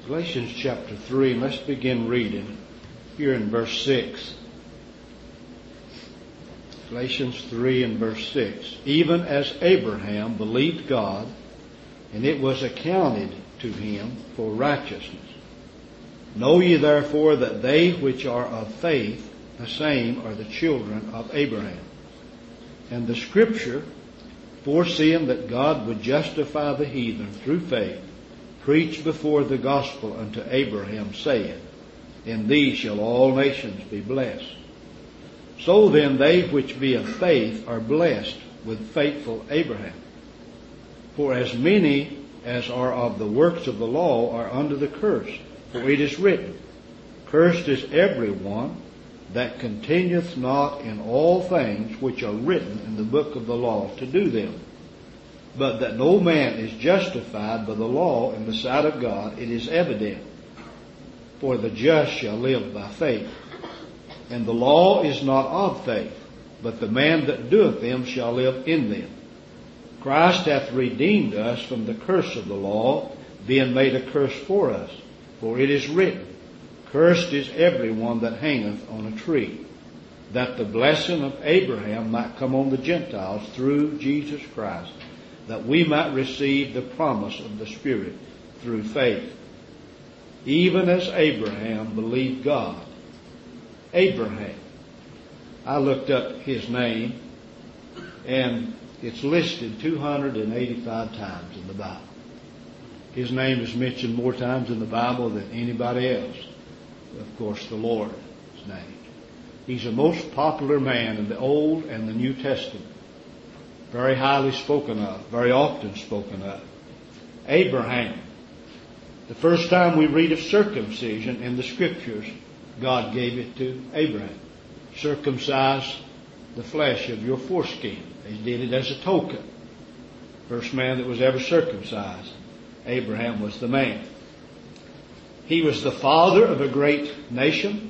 Galatians chapter 3, and let's begin reading here in verse 6. Galatians 3 and verse 6. Even as Abraham believed God, and it was accounted to him for righteousness. Know ye therefore that they which are of faith, the same are the children of Abraham. And the Scripture, foreseeing that God would justify the heathen through faith, preached before the gospel unto Abraham, saying, In thee shall all nations be blessed. So then they which be of faith are blessed with faithful Abraham. For as many as are of the works of the law are under the curse. For it is written, Cursed is every one that continueth not in all things which are written in the book of the law to do them. But that no man is justified by the law in the sight of God, it is evident. For the just shall live by faith. And the law is not of faith, but the man that doeth them shall live in them. Christ hath redeemed us from the curse of the law, being made a curse for us. For it is written, Cursed is every one that hangeth on a tree, that the blessing of Abraham might come on the Gentiles through Jesus Christ, that we might receive the promise of the Spirit through faith. Even as Abraham believed God. Abraham. I looked up his name, and it's listed 285 times in the Bible. His name is mentioned more times in the Bible than anybody else. Of course, the Lord's name. He's the most popular man in the Old and the New Testament. Very highly spoken of, very often spoken of. Abraham. The first time we read of circumcision in the Scriptures, God gave it to Abraham. Circumcise the flesh of your foreskin. He did it as a token. First man that was ever circumcised. Abraham was the man. He was the father of a great nation.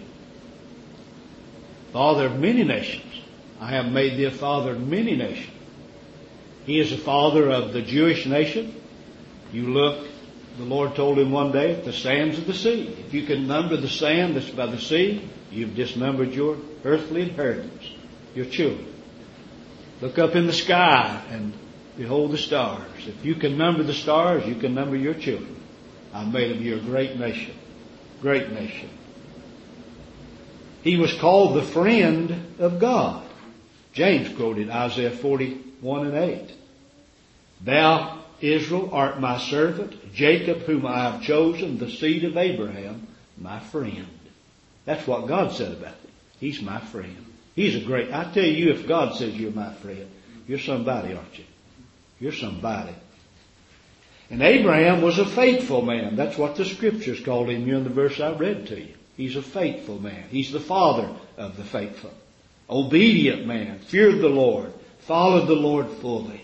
Father of many nations. I have made thee a father of many nations. He is the father of the Jewish nation. You look, the Lord told him one day, at the sands of the sea. If you can number the sand that's by the sea, you've disnumbered your earthly inheritance, your children. Look up in the sky and behold the stars. If you can number the stars, you can number your children. I've made of you a great nation. Great nation. He was called the friend of God. James quoted Isaiah 41 and 8. Thou, Israel, art my servant, Jacob, whom I have chosen, the seed of Abraham, my friend. That's what God said about him. He's my friend. He's a great... I tell you, if God says you're my friend, you're somebody, aren't you? You're somebody. And Abraham was a faithful man. That's what the Scriptures called him here in the verse I read to you. He's a faithful man. He's the father of the faithful. Obedient man. Feared the Lord. Followed the Lord fully.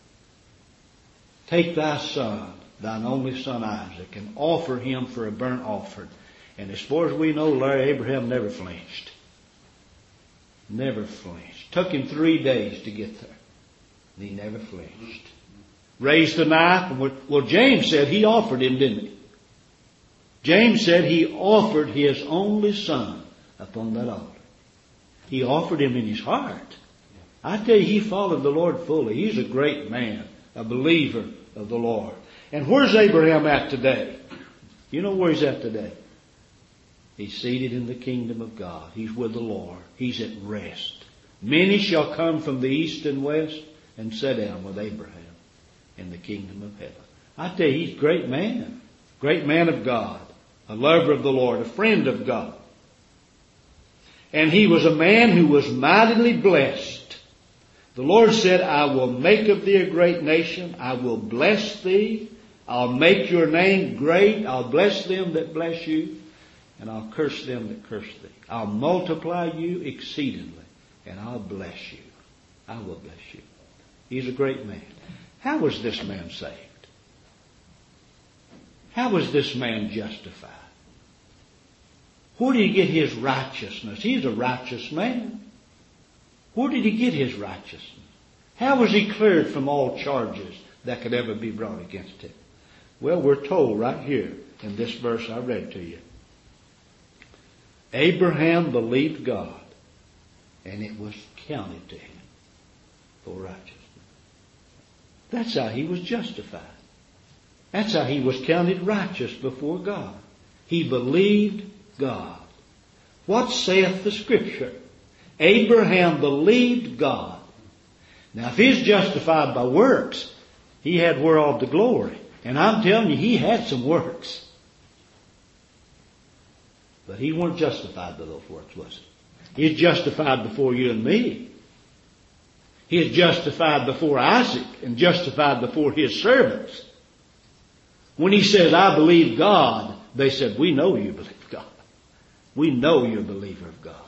Take thy son, thine only son Isaac, and offer him for a burnt offering. And as far as we know, Larry, Abraham never flinched. Never flinched. Took him 3 days to get there. And he never flinched. Raised the knife. Well, James said he offered him, didn't he? James said he offered his only son upon that altar. He offered him in his heart. I tell you, he followed the Lord fully. He's a great man, a believer of the Lord. And where's Abraham at today? You know where he's at today? He's seated in the kingdom of God. He's with the Lord. He's at rest. Many shall come from the east and west and sit down with Abraham in the kingdom of heaven. I tell you, he's a great man. Great man of God. A lover of the Lord. A friend of God. And he was a man who was mightily blessed. The Lord said, I will make of thee a great nation. I will bless thee. I'll make your name great. I'll bless them that bless you. And I'll curse them that curse thee. I'll multiply you exceedingly. And I'll bless you. I will bless you. He's a great man. How was this man saved? How was this man justified? Where did he get his righteousness? He's a righteous man. Where did he get his righteousness? How was he cleared from all charges that could ever be brought against him? Well, we're told right here in this verse I read to you. Abraham believed God, and it was counted to him for righteousness. That's how he was justified. That's how he was counted righteous before God. He believed God. What saith the Scripture? Abraham believed God. Now, if he's justified by works, he had whereof the glory. And I'm telling you, he had some works. But he weren't justified by those works, was he? He's justified before you and me. He is justified before Isaac and justified before his servants. When he says, I believe God, they said, we know you believe God. We know you're a believer of God.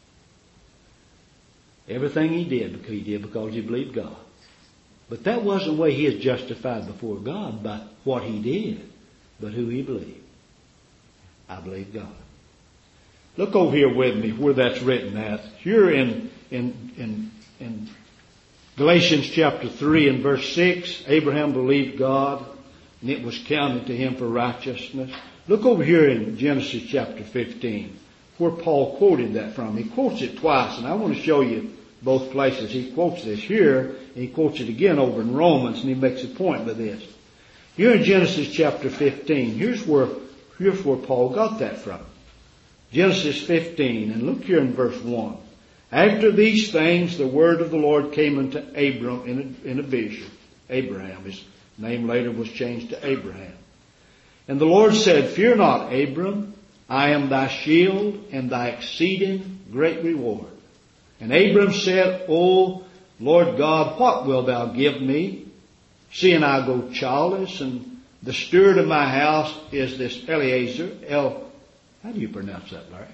Everything he did because he believed God. But that wasn't the way he is justified before God by what he did, but who he believed. I believe God. Look over here with me where that's written at. Here in Galatians chapter 3 and verse 6, Abraham believed God, and it was counted to him for righteousness. Look over here in Genesis chapter 15, where Paul quoted that from. He quotes it twice, and I want to show you both places. He quotes this here, and he quotes it again over in Romans, and he makes a point with this. Here in Genesis chapter 15, here's where Paul got that from. Genesis 15, and look here in verse 1. After these things, the word of the Lord came unto Abram in a vision. Abraham, his name later was changed to Abraham. And the Lord said, Fear not, Abram, I am thy shield and thy exceeding great reward. And Abram said, O Lord God, what wilt thou give me, seeing I go childless, and the steward of my house is this Eliezer. How do you pronounce that, Larry?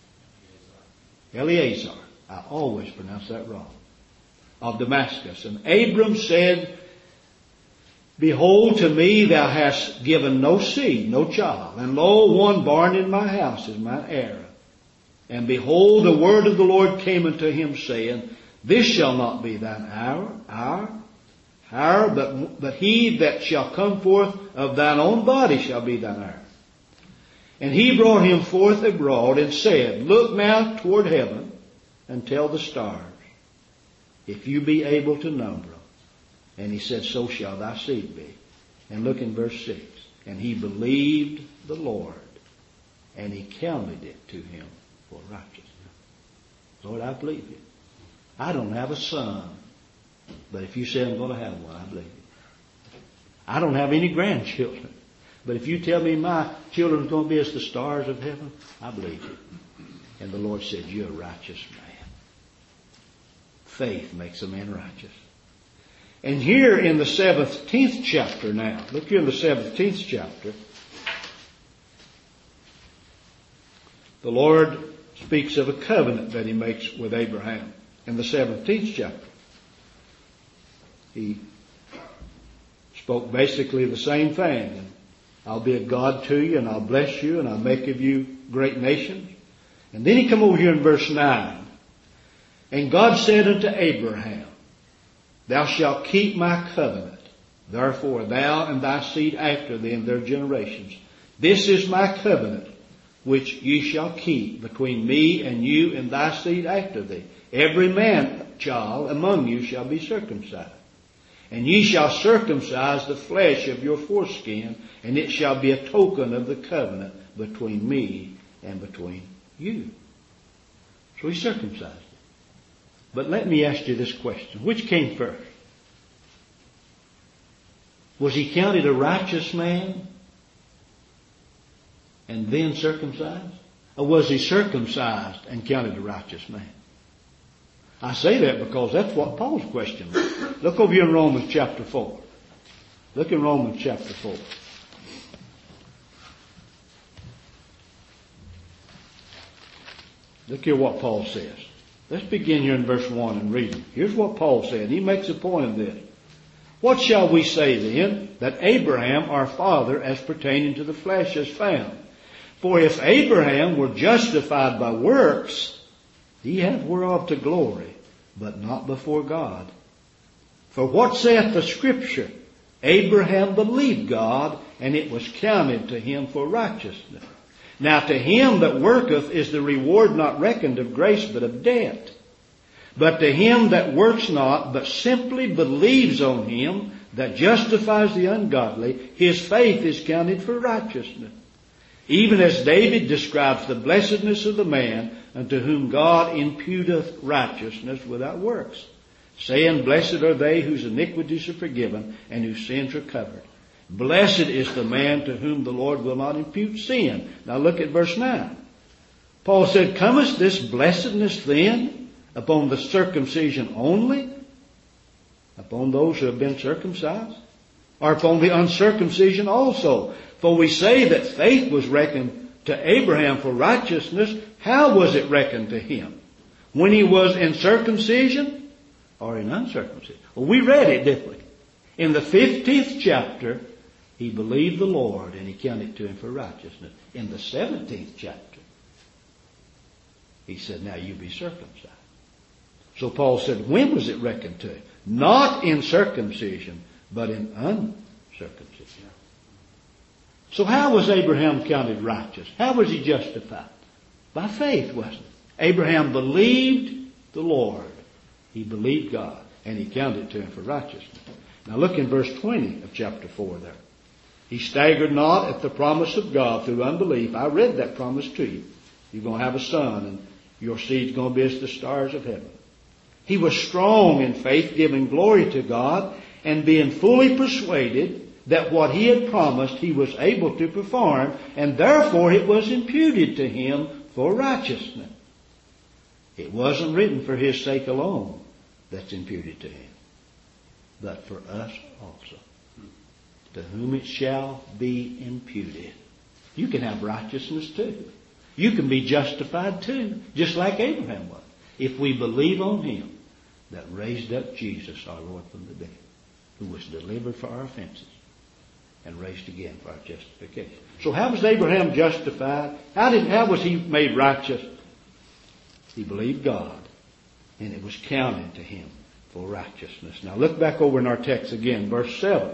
Eleazar. I always pronounce that wrong. Of Damascus. And Abram said, Behold, to me thou hast given no seed, no child. And lo, one born in my house is mine heir. And behold, the word of the Lord came unto him, saying, This shall not be thine hour, but he that shall come forth of thine own body shall be thine heir. And he brought him forth abroad and said, Look now toward heaven and tell the stars, if you be able to number them. And he said, So shall thy seed be. And look in verse 6. And he believed the Lord, and he counted it to him for righteousness. Lord, I believe you. I don't have a son, but if you say I'm going to have one, I believe you. I don't have any grandchildren, but if you tell me my children are going to be as the stars of heaven, I believe you. And the Lord said, You're a righteous man. Faith makes a man righteous. And here in the 17th chapter now, look here in the 17th chapter, the Lord speaks of a covenant that he makes with Abraham. In the 17th chapter, he spoke basically the same thing. And I'll be a God to you, and I'll bless you, and I'll make of you great nations. And then he come over here in verse 9. And God said unto Abraham, Thou shalt keep my covenant. Therefore thou and thy seed after thee in their generations. This is my covenant, which ye shall keep between me and you and thy seed after thee. Every man child among you shall be circumcised. And ye shall circumcise the flesh of your foreskin, and it shall be a token of the covenant between me and between you. So he circumcised it. But let me ask you this question. Which came first? Was he counted a righteous man and then circumcised? Or was he circumcised and counted a righteous man? I say that because that's what Paul's question was. Look over here in Romans chapter 4. Look in Romans chapter 4. Look here what Paul says. Let's begin here in verse 1 and read it. Here's what Paul said. He makes a point of this. What shall we say then? That Abraham our father as pertaining to the flesh is found. For if Abraham were justified by works, he hath whereof to glory, but not before God. For what saith the Scripture? Abraham believed God, and it was counted to him for righteousness. Now to him that worketh is the reward not reckoned of grace, but of debt. But to him that works not, but simply believes on him that justifies the ungodly, his faith is counted for righteousness. Even as David describes the blessedness of the man unto whom God imputeth righteousness without works, saying, Blessed are they whose iniquities are forgiven and whose sins are covered. Blessed is the man to whom the Lord will not impute sin. Now look at verse 9. Paul said, Cometh this blessedness then upon the circumcision only, upon those who have been circumcised, or upon the uncircumcision also? For we say that faith was reckoned to Abraham for righteousness. How was it reckoned to him? When he was in circumcision or in uncircumcision? Well, we read it, didn't we? In the 15th chapter, he believed the Lord and he counted to him for righteousness. In the 17th chapter, he said, now you be circumcised. So Paul said, when was it reckoned to him? Not in circumcision, but in uncircumcision. So how was Abraham counted righteous? How was he justified? By faith, wasn't it? Abraham believed the Lord. He believed God, and he counted to him for righteousness. Now look in verse 20 of chapter 4 there. He staggered not at the promise of God through unbelief. I read that promise to you. You're going to have a son, and your seed's going to be as the stars of heaven. He was strong in faith, giving glory to God, and being fully persuaded that what he had promised he was able to perform, and therefore it was imputed to him for righteousness. It wasn't written for his sake alone that's imputed to him, but for us also, to whom it shall be imputed. You can have righteousness too. You can be justified too, just like Abraham was, if we believe on him that raised up Jesus, our Lord, from the dead, who was delivered for our offenses and raised again for our justification. So how was Abraham justified? How was he made righteous? He believed God, and it was counted to him for righteousness. Now look back over in our text again, verse 7.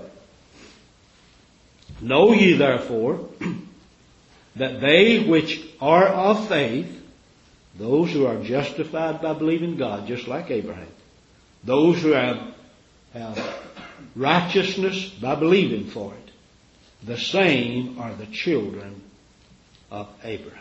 Know ye therefore that they which are of faith, those who are justified by believing God, just like Abraham, those who have righteousness by believing for it, the same are the children of Abraham.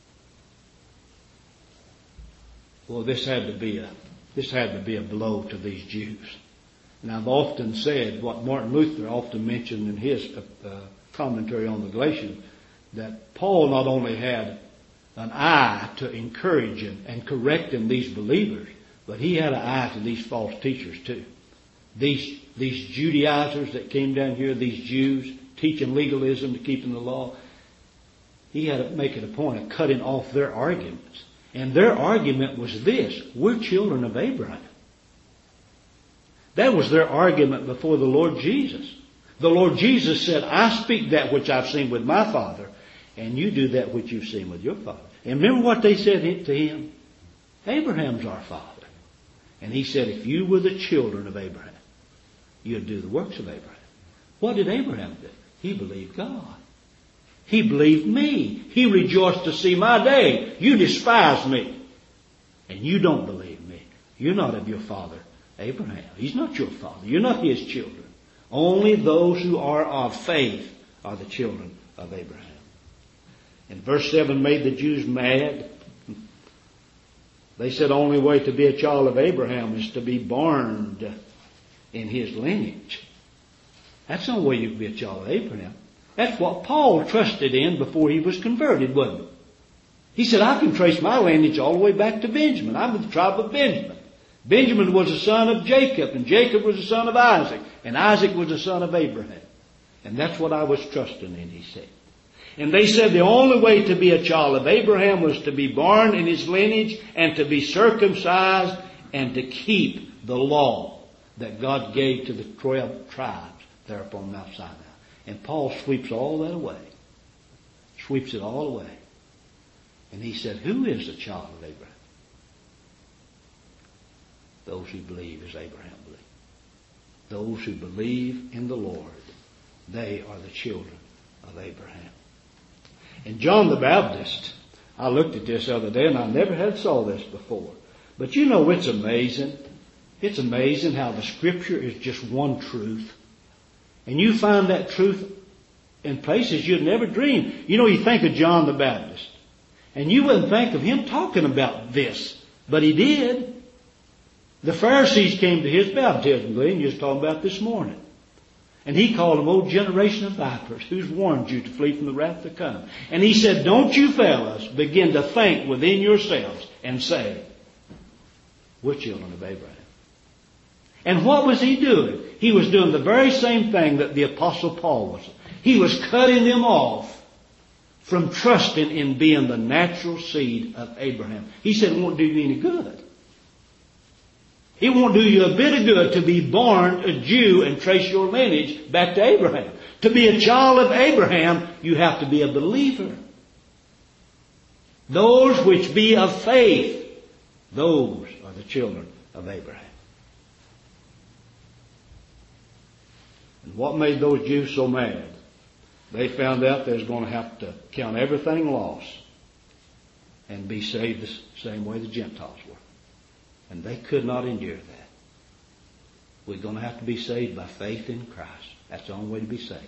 Well, this had to be a blow to these Jews. And I've often said what Martin Luther often mentioned in his commentary on the Galatians, that Paul not only had an eye to encourage and correcting these believers, but he had an eye to these false teachers too. These Judaizers that came down here, these Jews teaching legalism to keeping the law, he had to make it a point of cutting off their arguments. And their argument was this: we're children of Abraham. That was their argument before the Lord Jesus. The Lord Jesus said, I speak that which I've seen with my Father, and you do that which you've seen with your father. And remember what they said to him? Abraham's our father. And he said, if you were the children of Abraham, you'd do the works of Abraham. What did Abraham do? He believed God. He believed me. He rejoiced to see my day. You despise me. And you don't believe me. You're not of your father Abraham. He's not your father. You're not his children. Only those who are of faith are the children of Abraham. And verse 7 made the Jews mad. They said the only way to be a child of Abraham is to be born in his lineage. That's the only way you can be a child of Abraham. That's what Paul trusted in before he was converted, wasn't it? He said, I can trace my lineage all the way back to Benjamin. I'm of the tribe of Benjamin. Benjamin was the son of Jacob, and Jacob was the son of Isaac, and Isaac was the son of Abraham. And that's what I was trusting in, he said. And they said the only way to be a child of Abraham was to be born in his lineage and to be circumcised and to keep the law that God gave to the 12 tribes there upon Mount Sinai. And Paul sweeps all that away. Sweeps it all away. And he said, who is the child of Abraham? Those who believe as Abraham believed. Those who believe in the Lord, they are the children of Abraham. And John the Baptist, I looked at this the other day and I never had saw this before. But you know, it's amazing. It's amazing how the Scripture is just one truth. And you find that truth in places you'd never dream. You know, you think of John the Baptist, and you wouldn't think of him talking about this, but he did. The Pharisees came to his baptism, Glenn, you was talking about this morning. And he called them, "O generation of vipers, who's warned you to flee from the wrath to come?" And he said, "Don't you fellas begin to think within yourselves and say, we're children of Abraham." And what was he doing? He was doing the very same thing that the Apostle Paul was. He was cutting them off from trusting in being the natural seed of Abraham. He said it won't do you any good. It won't do you a bit of good to be born a Jew and trace your lineage back to Abraham. To be a child of Abraham, you have to be a believer. Those which be of faith, those are the children of Abraham. And what made those Jews so mad? They found out they was going to have to count everything lost and be saved the same way the Gentiles were. And they could not endure that. We're going to have to be saved by faith in Christ. That's the only way to be saved.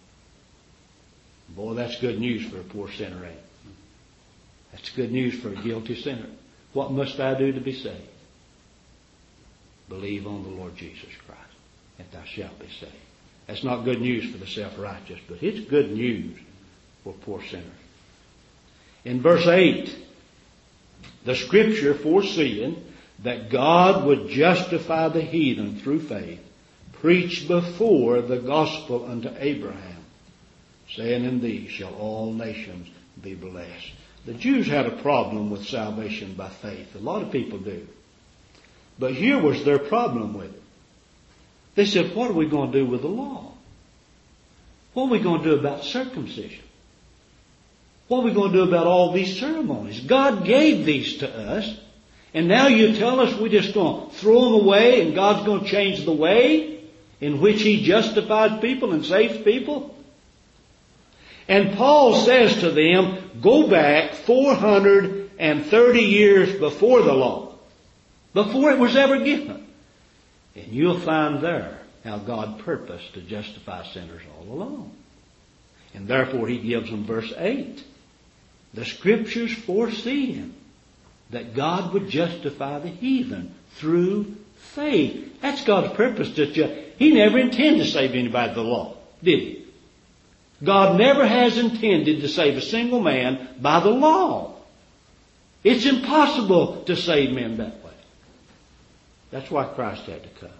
Boy, that's good news for a poor sinner, ain't it? That's good news for a guilty sinner. What must I do to be saved? Believe on the Lord Jesus Christ, and thou shalt be saved. That's not good news for the self-righteous, but it's good news for poor sinners. In verse 8, the Scripture foreseeing that God would justify the heathen through faith, preached before the gospel unto Abraham, saying, "In thee shall all nations be blessed." The Jews had a problem with salvation by faith. A lot of people do. But here was their problem with it. They said, what are we going to do with the law? What are we going to do about circumcision? What are we going to do about all these ceremonies? God gave these to us. And now you tell us we're just going to throw them away and God's going to change the way in which He justifies people and saves people? And Paul says to them, go back 430 years before the law, before it was ever given. And you'll find there how God purposed to justify sinners all along. And therefore He gives them verse 8. The Scriptures foreseeing that God would justify the heathen through faith. That's God's purpose. He never intended to save anybody by the law, did He? God never has intended to save a single man by the law. It's impossible to save men that way. That's why Christ had to come.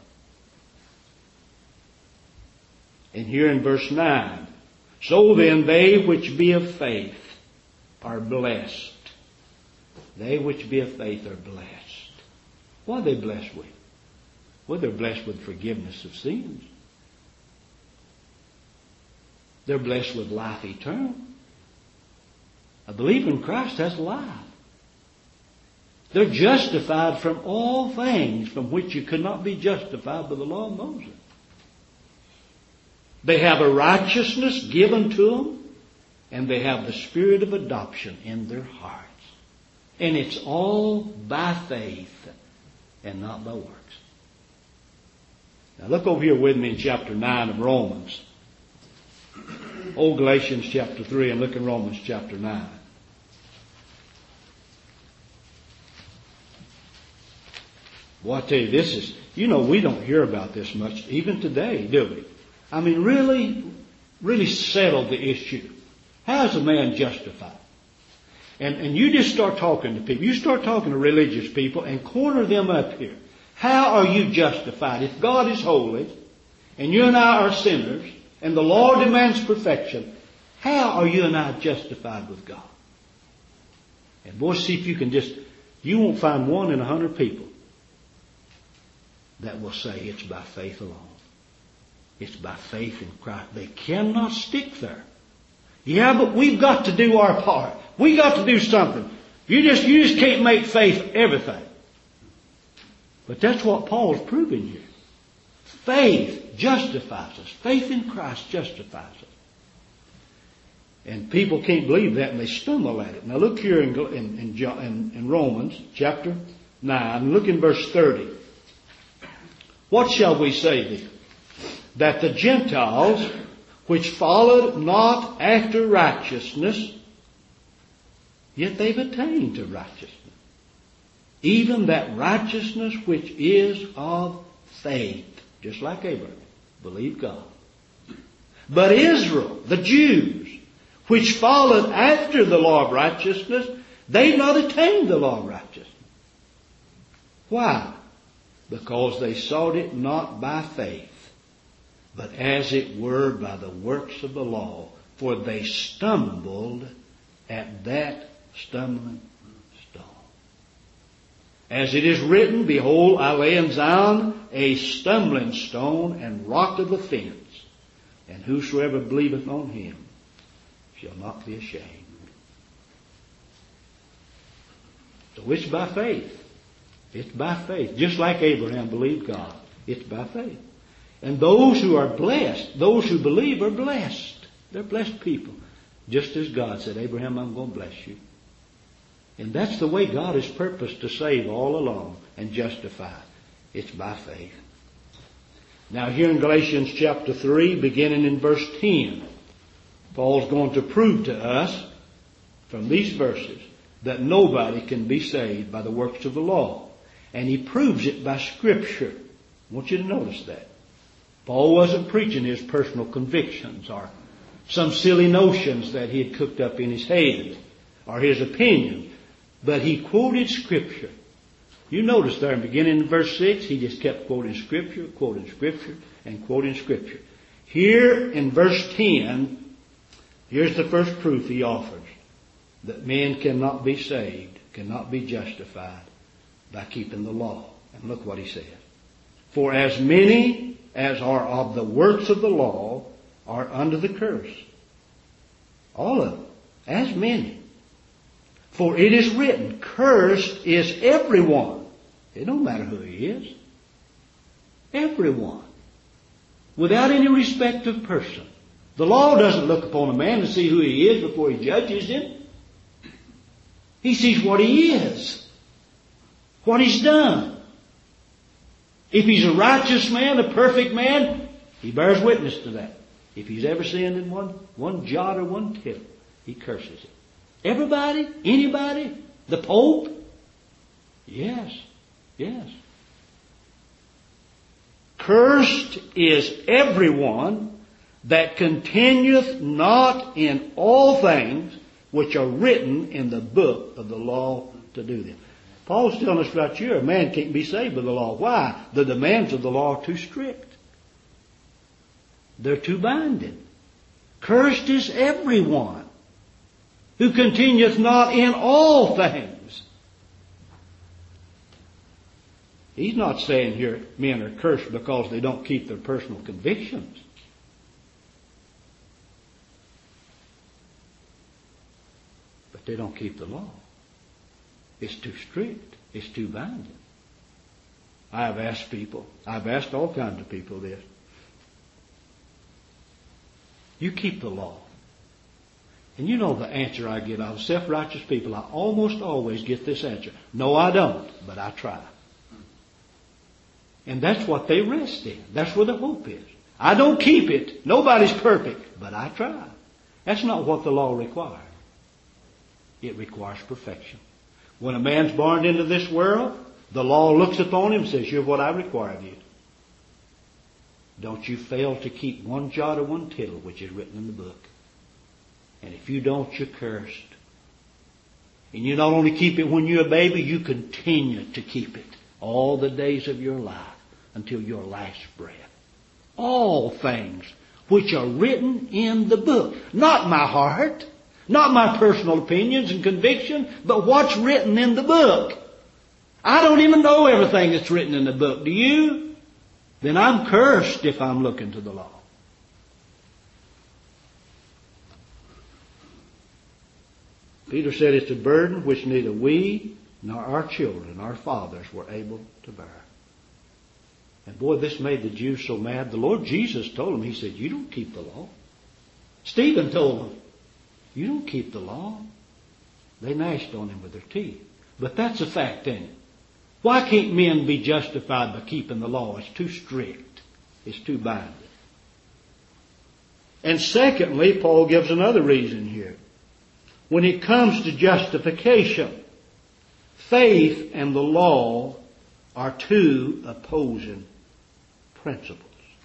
And here in verse 9, so then they which be of faith are blessed. They which be of faith are blessed. What are they blessed with? Well, they're blessed with forgiveness of sins. They're blessed with life eternal. A believer in Christ has life. They're justified from all things from which you could not be justified by the law of Moses. They have a righteousness given to them, and they have the spirit of adoption in their hearts. And it's all by faith and not by works. Now look over here with me in chapter 9 of Romans. Old Galatians chapter 3 and look in Romans chapter 9. Well, I tell you, this is, we don't hear about this much even today, do we? I mean, really settle the issue. How is a man justified? And you just start talking to people. You start talking to religious people and corner them up here. How are you justified? If God is holy and you and I are sinners and the law demands perfection, how are you and I justified with God? And boy, see if you can you won't find one in 100 people that will say it's by faith alone. It's by faith in Christ. They cannot stick there. Yeah, but we've got to do our part. We got to do something. You just can't make faith everything. But that's what Paul's proving here. Faith justifies us. Faith in Christ justifies us. And people can't believe that, and they stumble at it. Now look here in Romans chapter 9. Look in verse 30. What shall we say then? That the Gentiles, which followed not after righteousness, yet they've attained to righteousness. Even that righteousness which is of faith. Just like Abraham. Believe God. But Israel, the Jews, which followed after the law of righteousness, they've not attained the law of righteousness. Why? Because they sought it not by faith, but as it were by the works of the law. For they stumbled at that stumbling stone. As it is written, behold, I lay in Zion a stumbling stone and rock of offense, and whosoever believeth on him shall not be ashamed. So it's by faith. It's by faith. Just like Abraham believed God. It's by faith. And those who are blessed, those who believe are blessed. They're blessed people. Just as God said, Abraham, I'm going to bless you. And that's the way God has purposed to save all along and justify. It's by faith. Now here in Galatians chapter 3, beginning in verse 10, Paul's going to prove to us from these verses that nobody can be saved by the works of the law. And he proves it by Scripture. I want you to notice that. Paul wasn't preaching his personal convictions or some silly notions that he had cooked up in his head or his opinions. But he quoted Scripture. You notice there in beginning in verse 6, he just kept quoting Scripture, and quoting Scripture. Here in verse 10, here's the first proof he offers that men cannot be saved, cannot be justified by keeping the law. And look what he says. For as many as are of the works of the law are under the curse. All of them. As many. For it is written, cursed is everyone. It don't matter who he is. Everyone. Without any respect of person. The law doesn't look upon a man to see who he is before he judges him. He sees what he is. What he's done. If he's a righteous man, a perfect man, he bears witness to that. If he's ever sinned in one jot or one tittle, he curses it. Everybody? Anybody? The Pope? Yes. Yes. Cursed is everyone that continueth not in all things which are written in the book of the law to do them. Paul's telling us right here, a man can't be saved by the law. Why? The demands of the law are too strict. They're too binding. Cursed is everyone who continueth not in all things. He's not saying here men are cursed because they don't keep their personal convictions. But they don't keep the law. It's too strict. It's too binding. I've asked all kinds of people this. You keep the law. And you know the answer I get out of self-righteous people. I almost always get this answer. No, I don't, but I try. And that's what they rest in. That's where the hope is. I don't keep it. Nobody's perfect, but I try. That's not what the law requires. It requires perfection. When a man's born into this world, the law looks upon him and says, you're what I require of you. Don't you fail to keep one jot or one tittle which is written in the book. And if you don't, you're cursed. And you not only keep it when you're a baby, you continue to keep it all the days of your life until your last breath. All things which are written in the book. Not my heart, not my personal opinions and conviction, but what's written in the book. I don't even know everything that's written in the book. Do you? Then I'm cursed if I'm looking to the law. Peter said it's a burden which neither we nor our children, our fathers, were able to bear. And boy, this made the Jews so mad. The Lord Jesus told them, He said, you don't keep the law. Stephen told them, you don't keep the law. They gnashed on him with their teeth. But that's a fact, ain't it? Why can't men be justified by keeping the law? It's too strict. It's too binding. And secondly, Paul gives another reason here. When it comes to justification, faith and the law are two opposing principles.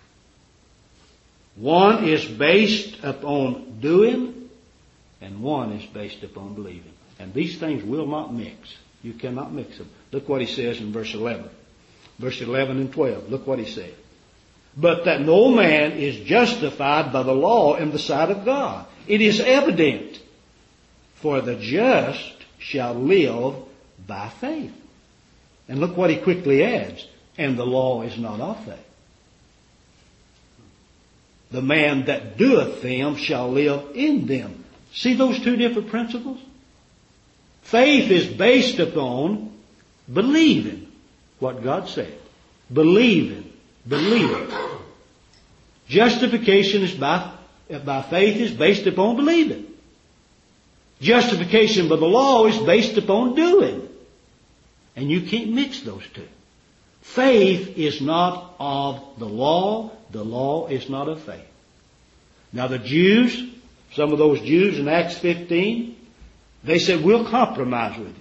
One is based upon doing, and one is based upon believing. And these things will not mix. You cannot mix them. Look what he says in verse 11. Verse 11 and 12. Look what he said. But that no man is justified by the law in the sight of God. It is evident. For the just shall live by faith. And look what he quickly adds. And the law is not of faith. The man that doeth them shall live in them. See those two different principles? Faith is based upon believing what God said. Believing. Justification is by faith is based upon believing. Justification by the law is based upon doing. And you can't mix those two. Faith is not of the law. The law is not of faith. Now the Jews, some of those Jews in Acts 15, they said, we'll compromise with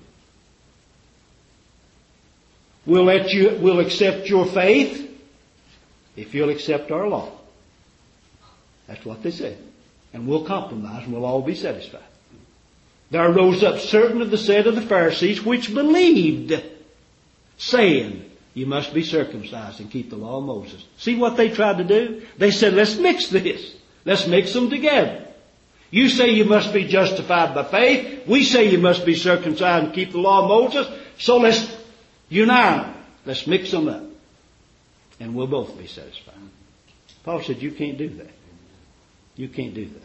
you. We'll accept your faith if you'll accept our law. That's what they said. And we'll compromise and we'll all be satisfied. There rose up certain of the set of the Pharisees which believed, saying, you must be circumcised and keep the law of Moses. See what they tried to do? They said, let's mix this. Let's mix them together. You say you must be justified by faith. We say you must be circumcised and keep the law of Moses. So let's unite them. Let's mix them up. And we'll both be satisfied. Paul said, you can't do that. You can't do that.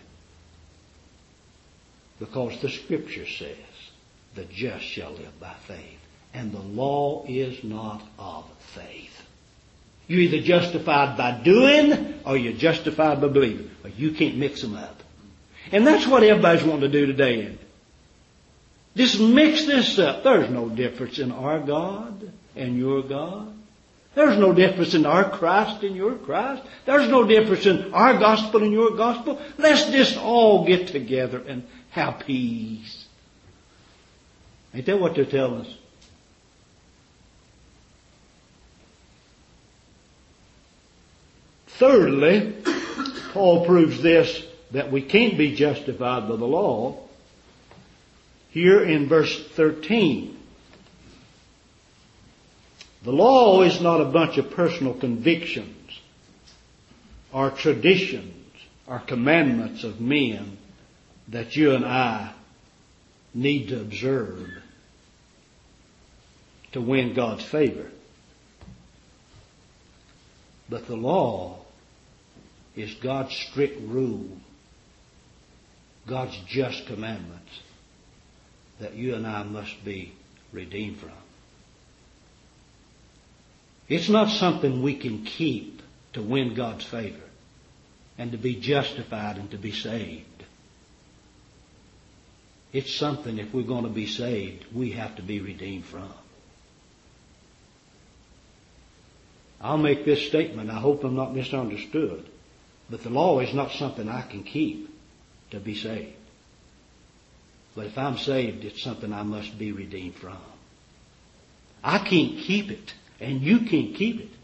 Because the Scripture says, the just shall live by faith. And the law is not of faith. You're either justified by doing or you're justified by believing. But you can't mix them up. And that's what everybody's wanting to do today. Just mix this up. There's no difference in our God and your God. There's no difference in our Christ and your Christ. There's no difference in our gospel and your gospel. Let's just all get together and have peace. Ain't that what they're telling us? Thirdly, Paul proves this, that we can't be justified by the law, here in verse 13. The law is not a bunch of personal convictions or traditions or commandments of men that you and I need to observe to win God's favor. But the law is God's strict rule, God's just commandments that you and I must be redeemed from. It's not something we can keep to win God's favor and to be justified and to be saved. It's something, if we're going to be saved, we have to be redeemed from. I'll make this statement. I hope I'm not misunderstood. But the law is not something I can keep to be saved. But if I'm saved, it's something I must be redeemed from. I can't keep it, and you can't keep it.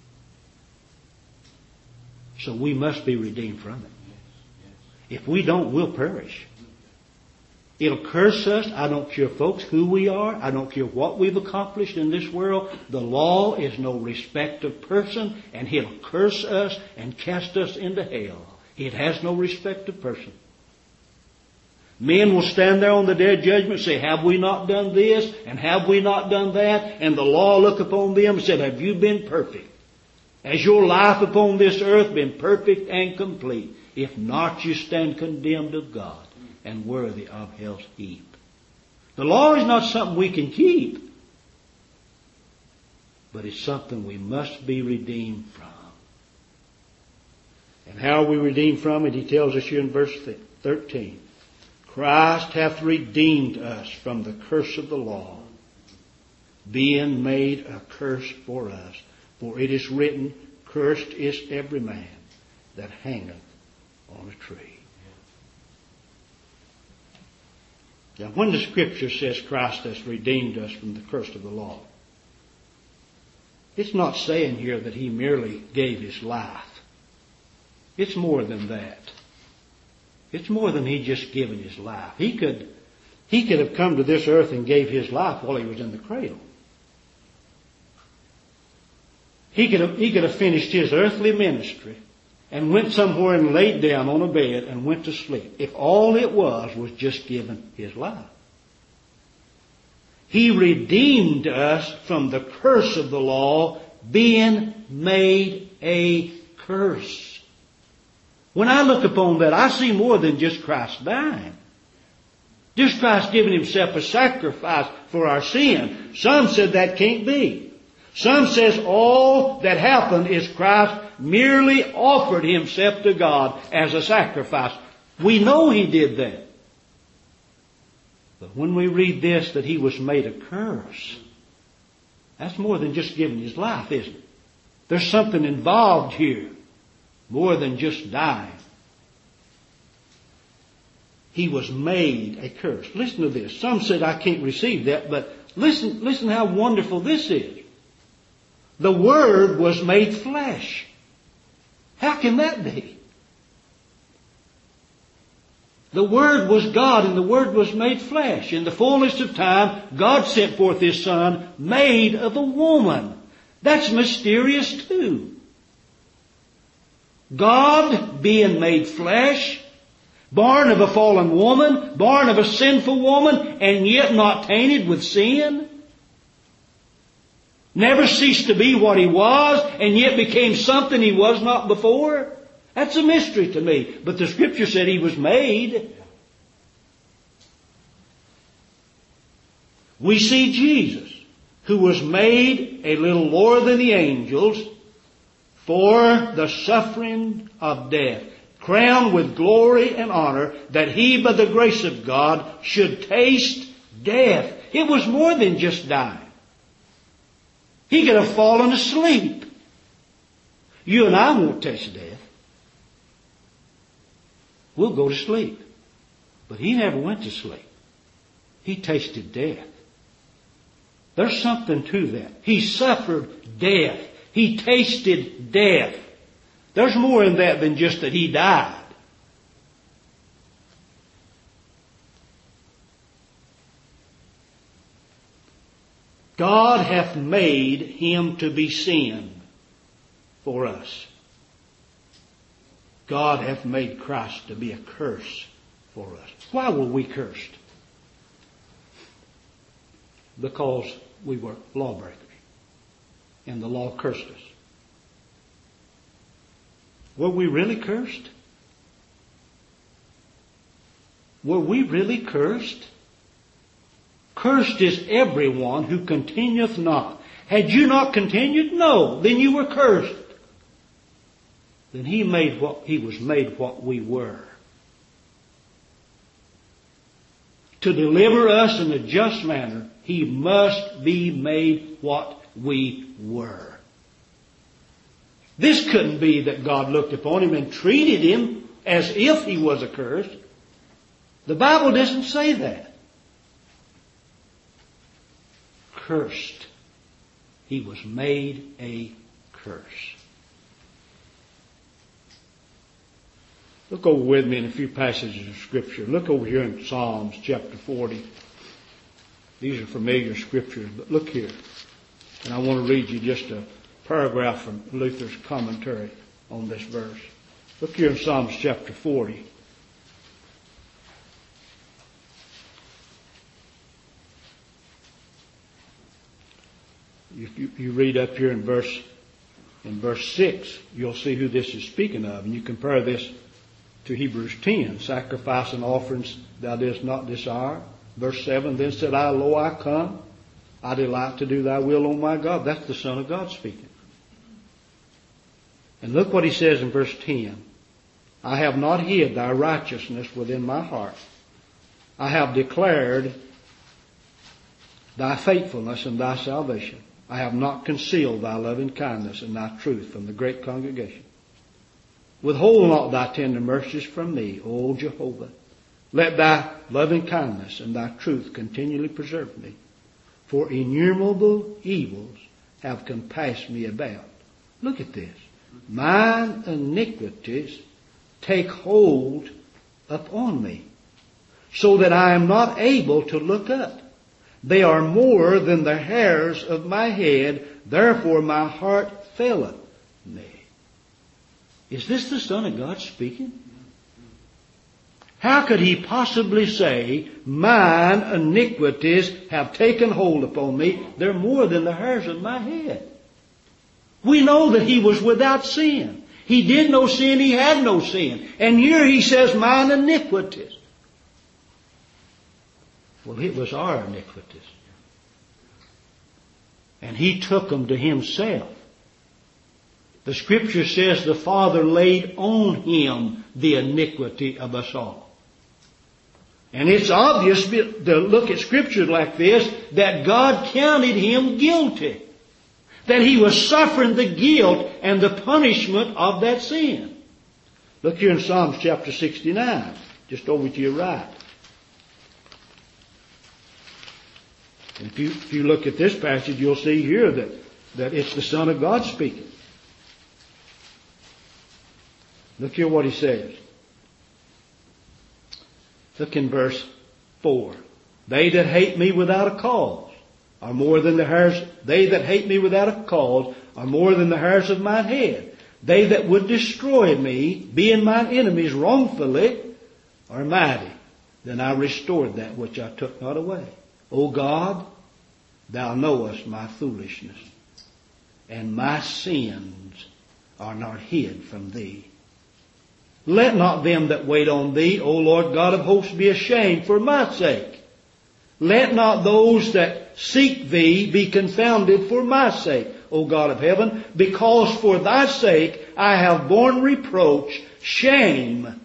So we must be redeemed from it. If we don't, we'll perish. It'll curse us. I don't care, folks, who we are. I don't care what we've accomplished in this world. The law is no respect of person, and it'll curse us and cast us into hell. It has no respect of person. Men will stand there on the day of judgment and say, have we not done this? And have we not done that? And the law look upon them and say, have you been perfect? Has your life upon this earth been perfect and complete? If not, you stand condemned of God and worthy of hell's heap. The law is not something we can keep. but it's something we must be redeemed from. And how are we redeemed from it? He tells us here in verse 13. Christ hath redeemed us from the curse of the law, being made a curse for us. For it is written, cursed is every man that hangeth on a tree. Now, when the Scripture says Christ has redeemed us from the curse of the law, it's not saying here that He merely gave His life. It's more than that. It's more than He just given His life. He could have come to this earth and gave His life while He was in the cradle. He could have finished His earthly ministry and went somewhere and laid down on a bed and went to sleep, if all it was just giving His life. He redeemed us from the curse of the law, being made a curse. When I look upon that, I see more than just Christ dying. Just Christ giving Himself a sacrifice for our sin. Some said that can't be. Some says all that happened is Christ merely offered Himself to God as a sacrifice. We know He did that. But when we read this, that He was made a curse, that's more than just giving His life, isn't it? There's something involved here, more than just dying. He was made a curse. Listen to this. Some said I can't receive that, but listen how wonderful this is. The Word was made flesh. How can that be? The Word was God, and the Word was made flesh. In the fullness of time, God sent forth His Son, made of a woman. That's mysterious too. God being made flesh, born of a fallen woman, born of a sinful woman, and yet not tainted with sin. Never ceased to be what He was, and yet became something He was not before. That's a mystery to me. But the Scripture said He was made. We see Jesus, who was made a little lower than the angels for the suffering of death, crowned with glory and honor, that He, by the grace of God, should taste death. It was more than just dying. He could have fallen asleep. You and I won't taste death. We'll go to sleep. But He never went to sleep. He tasted death. There's something to that. He suffered death. He tasted death. There's more in that than just that He died. God hath made Him to be sin for us. God hath made Christ to be a curse for us. Why were we cursed? Because we were lawbreakers, and the law cursed us. Were we really cursed? Were we really cursed? Cursed is everyone who continueth not. Had you not continued? No. Then you were cursed. Then He was made what we were. To deliver us in a just manner, He must be made what we were. This couldn't be that God looked upon Him and treated Him as if He was accursed. The Bible doesn't say that. Cursed. He was made a curse. Look over with me in a few passages of Scripture. Look over here in Psalms chapter 40. These are familiar Scriptures, but look here. And I want to read you just a paragraph from Luther's commentary on this verse. Look here in Psalms chapter 40. You read up here in verse 6, you'll see who this is speaking of. And you compare this to Hebrews 10, sacrifice and offerings thou didst not desire. Verse 7, then said I, lo, I come. I delight to do thy will, O my God. That's the Son of God speaking. And look what he says in verse 10. I have not hid thy righteousness within my heart. I have declared thy faithfulness and thy salvation. I have not concealed thy loving kindness and thy truth from the great congregation. Withhold not thy tender mercies from me, O Jehovah. Let thy loving kindness and thy truth continually preserve me. For innumerable evils have compassed me about. Look at this. Mine iniquities take hold upon me, so that I am not able to look up. They are more than the hairs of my head, therefore my heart faileth me. Is this the Son of God speaking? How could he possibly say, mine iniquities have taken hold upon me? They're more than the hairs of my head. We know that he was without sin. He did no sin, he had no sin. And here he says, mine iniquities. Well, it was our iniquities. And he took them to himself. The Scripture says the Father laid on him the iniquity of us all. And it's obvious to look at Scripture like this that God counted him guilty. That he was suffering the guilt and the punishment of that sin. Look here in Psalms chapter 69, just over to your right. And if you look at this passage, you'll see here that it's the Son of God speaking. Look here what he says. Look in verse 4. They that hate me without a cause are more than the hairs. They that hate me without a cause are more than the hairs of mine head. They that would destroy me, being mine enemies wrongfully, are mighty. Then I restored that which I took not away. O God, thou knowest my foolishness, and my sins are not hid from thee. Let not them that wait on thee, O Lord God of hosts, be ashamed for my sake. Let not those that seek thee be confounded for my sake, O God of heaven, because for thy sake I have borne reproach. Shame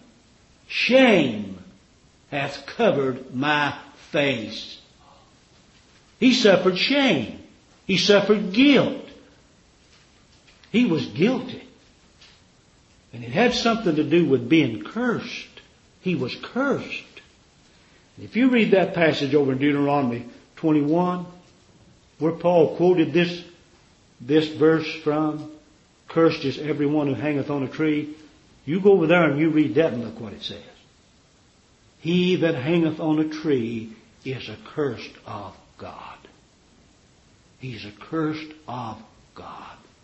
hath covered my face. He suffered shame. He suffered guilt. He was guilty. And it had something to do with being cursed. He was cursed. If you read that passage over in Deuteronomy 21, where Paul quoted this verse from, cursed is everyone who hangeth on a tree, you go over there and you read that and look what it says. He that hangeth on a tree is accursed of God. He's accursed of God.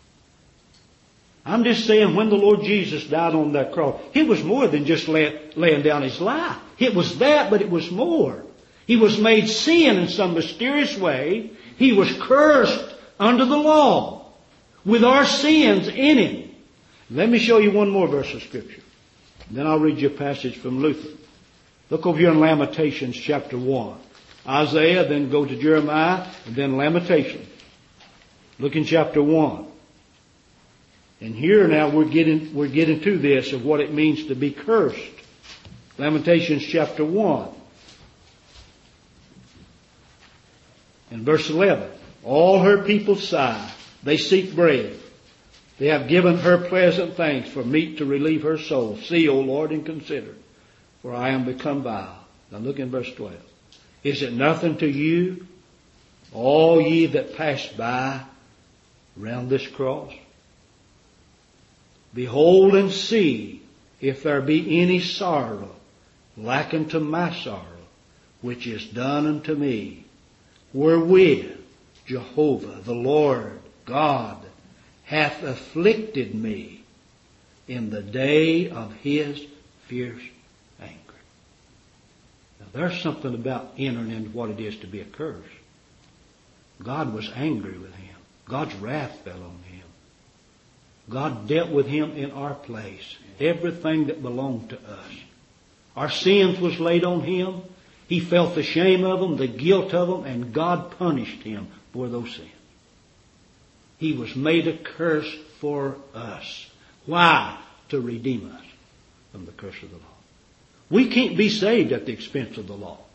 I'm just saying when the Lord Jesus died on that cross, it was more than just laying down his life. It was that, but it was more. He was made sin in some mysterious way. He was cursed under the law with our sins in him. Let me show you one more verse of Scripture. Then I'll read you a passage from Luther. Look over here in Lamentations chapter 1. Isaiah, then go to Jeremiah, and then Lamentations. Look in chapter 1. And here now we're getting to this of what it means to be cursed. Lamentations chapter 1. In verse 11. All her people sigh. They seek bread. They have given her pleasant things for meat to relieve her soul. See, O Lord, and consider, for I am become vile. Now look in verse 12. Is it nothing to you, all ye that pass by round this cross? Behold and see if there be any sorrow like unto my sorrow, which is done unto me, wherewith Jehovah the Lord God hath afflicted me in the day of his fierce anger. Now there's something about entering into what it is to be accursed. God was angry with him. God's wrath fell on him. God dealt with him in our place. Everything that belonged to us. Our sins was laid on him. He felt the shame of them, the guilt of them, and God punished him for those sins. He was made a curse for us. Why? To redeem us from the curse of the law. We can't be saved at the expense of the law.